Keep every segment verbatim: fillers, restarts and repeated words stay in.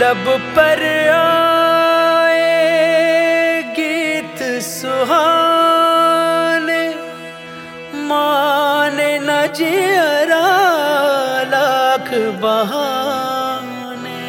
लब पर आए गीत सुहाने, माने न जियरा लाख बहाने।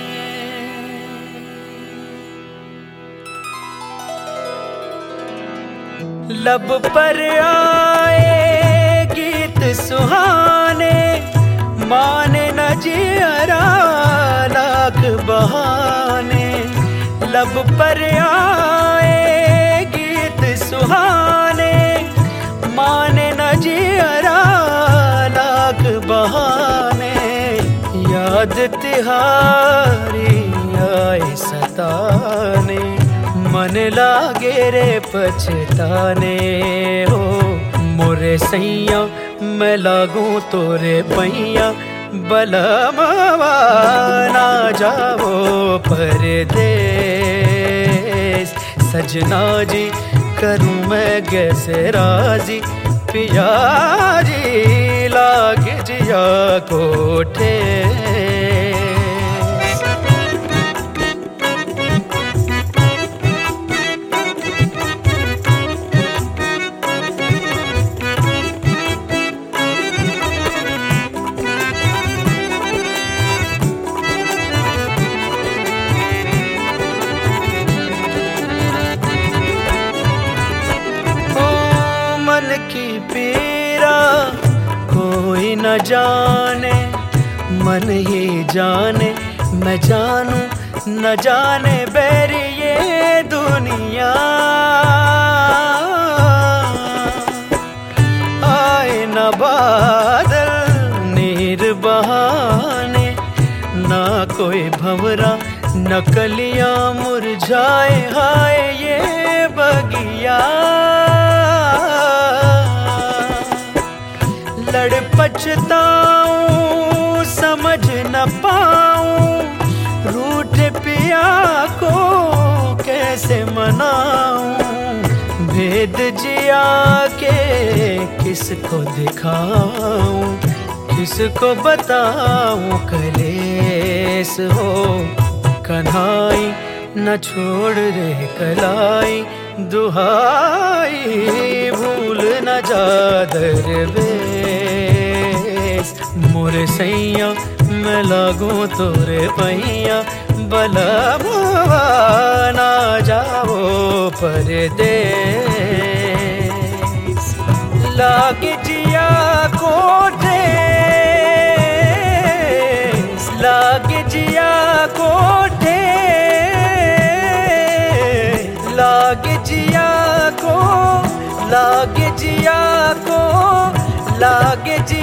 लब पर आए गीत सुहाने, माने न जियरा लाख बहाने। लब पर आए गीत सुहाने, माने न जियरा लाख बहाने। याद तिहारी आए सताने, मन लागे रे पछताने। हो मोरे सैया मैं लागू तोरे पैया, बलमवा ना जाओ परदेस। सजना जी करूं मैं कैसे राजी, पिया जी लाग जिया कोठे। मन की पीरा कोई न जाने, मन ही जाने मैं जानू न जाने बैरी ये दुनिया। आए न बादल नीर बहाने, ना कोई भंवरा न कलियां मुरझाए। हाय ये बगिया लड़ पछताऊं समझ न पाऊं, रूठ पिया को कैसे मनाऊं। भेद जिया के किसको दिखाऊं, किसको बताऊं कलेस हो। कन्हाई न छोड़ रे कलाई, दुहाई भूल न जा दरवेश। मोरे सैया मैं लागू तोरे पैया, बलमवा ना जाओ परदेस। लागे जिया कोठे, लागे जिया कोठे, लागे जिया को, लागे जिया को, लागे जिया